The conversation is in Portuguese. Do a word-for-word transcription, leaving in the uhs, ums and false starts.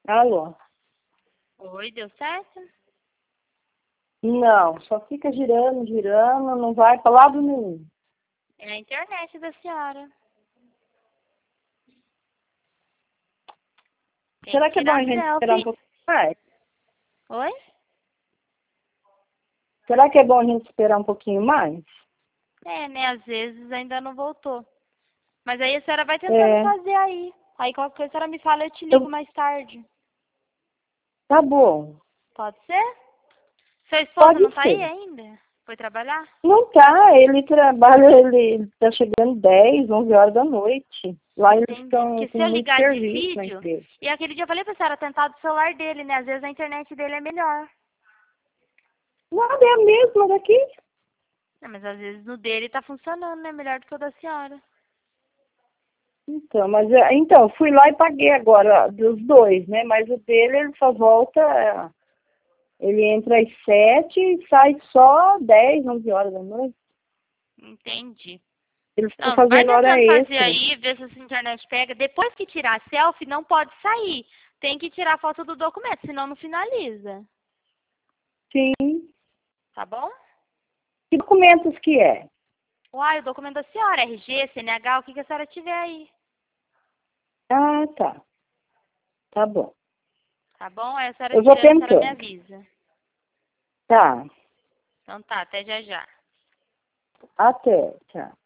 Alô? Oi, deu certo? Não, só fica girando, girando, não vai para lado nenhum. É a internet da senhora. Tem Será que que é bom tirar a gente esperar um selfie. pouquinho mais? Oi? Será que é bom a gente esperar um pouquinho mais? É, né? Às vezes ainda não voltou. Mas aí a senhora vai tentando É, fazer aí. Aí qualquer coisa a senhora me fala, eu te ligo eu, mais tarde. tá bom. Pode ser? Seu esposo não Pode tá aí ser. ainda? Foi trabalhar? Não tá, ele trabalha, ele tá chegando dez, onze horas da noite. Lá eles Entendi. estão Porque com se eu muito ligar de serviço na vídeo, empresa. e aquele dia eu falei pra senhora tentar do celular dele, né? Às vezes a internet dele é melhor. Nada, é a mesma daqui. Não, mas às vezes no dele tá funcionando, né? Melhor do que o da senhora. Então, mas é, então, fui lá e paguei agora, dos dois, né? Mas o dele, ele só volta, é, ele entra às sete e sai só dez, onze horas da noite. Entendi. Eles estão Não, vai fazendo hora tentando fazer extra. aí, ver se a sua internet pega. Depois que tirar a selfie, não pode sair. Tem que tirar a foto do documento, senão não finaliza. Sim. Tá bom? Que documentos que é? Uai, o documento da senhora, R G, C N H, o que, que a senhora tiver aí. Ah, tá. Tá bom. Tá bom? Aí a senhora Eu vou tirando, a senhora me tentando. avisa. Tá. Então tá, até já já. Até. Tchau.